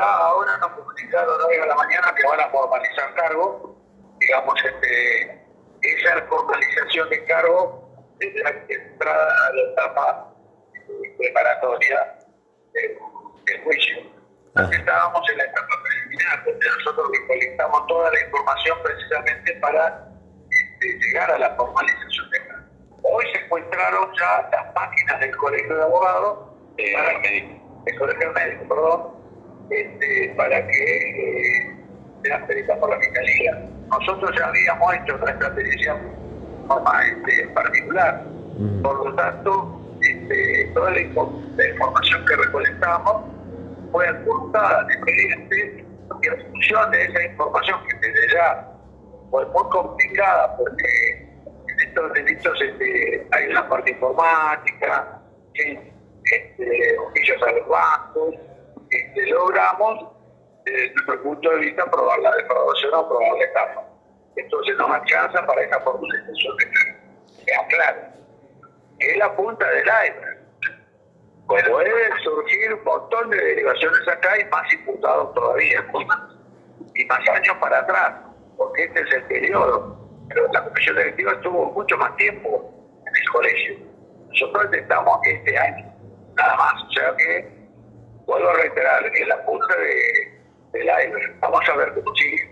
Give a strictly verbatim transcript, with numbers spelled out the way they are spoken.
ya ahora nos comunicaron hoy a la mañana que van a formalizar cargo, digamos, este, esa formalización de cargo es la entrada a la etapa eh, preparatoria del, del juicio. Antes estábamos en la etapa preliminar, donde nosotros recolectamos toda la información precisamente para este, llegar a la formalización de cargo. Hoy se encontraron ya las páginas del Colegio de Abogados, eh, para que, el Colegio Médico, perdón, este, para que eh, sean peritadas por la Fiscalía. Nosotros ya habíamos hecho nuestra pericia este, particular, mm. por lo tanto, este, toda la, la información que recolectamos fue apuntada al expediente, y en función de esa información que desde ya fue muy complicada, porque en estos delitos este, hay una parte informática, ¿sí? este, oficios a los bancos, este, logramos, desde nuestro punto de vista, probar la defraudación o probar la estafa. Entonces nos alcanza para esa formalización de cargo. Queda claro. Es la punta del iceberg. Puede surgir un montón de derivaciones acá y más imputados todavía, y más años para atrás, porque este es el periodo. Pero la comisión directiva estuvo mucho más tiempo en el colegio. Nosotros estamos este año, nada más. O sea que, vuelvo a reiterar, es la punta de, del iceberg. Vamos a ver cómo sigue.